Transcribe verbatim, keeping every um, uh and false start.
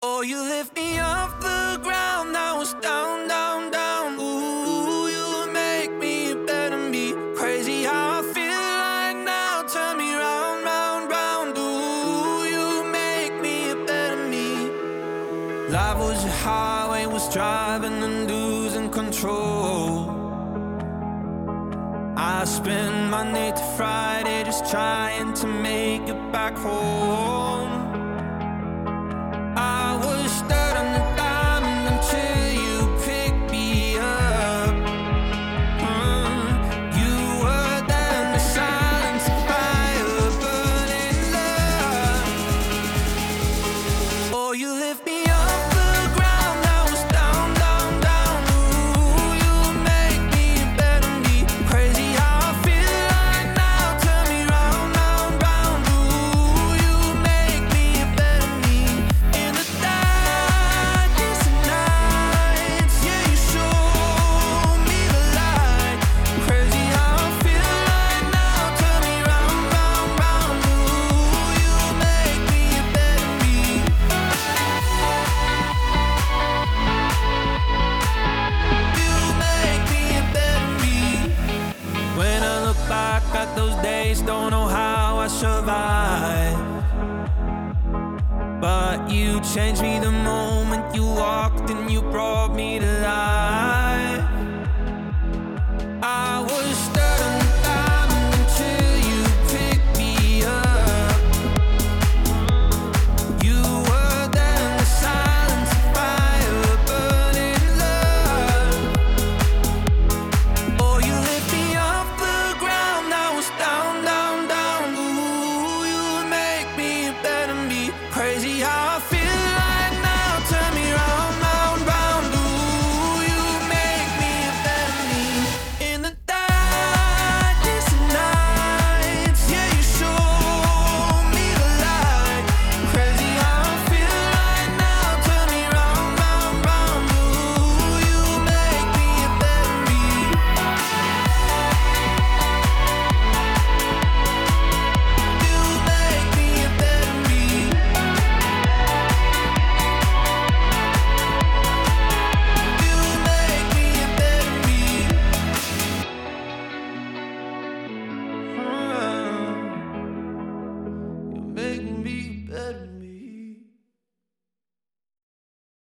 Oh, you lift me off the ground. I was down, down, down. Ooh, you make me better me. Crazy how I feel right now. Turn me round, round, round. Ooh, you make me a better me. Life was a highway, was driving and losing control. I spend Monday to Friday just trying to make it back home. I was stuck on the diamond until you picked me up. Mm. You were there in the silence of fire, burning love. Oh, you lift me off the ground. I was down, down, down. Ooh, you make me a better me. Crazy how I feel right now. Turn me round, round, round. Ooh, you make me a better me. In the darkest of nights, yeah, you show me the light. Crazy how I feel right now. Turn me round, round, round. Ooh, you make me a better me. You make me a better me. When I look back at those days, don't know how I survived. But you changed me the moment you walked and you brought me to life.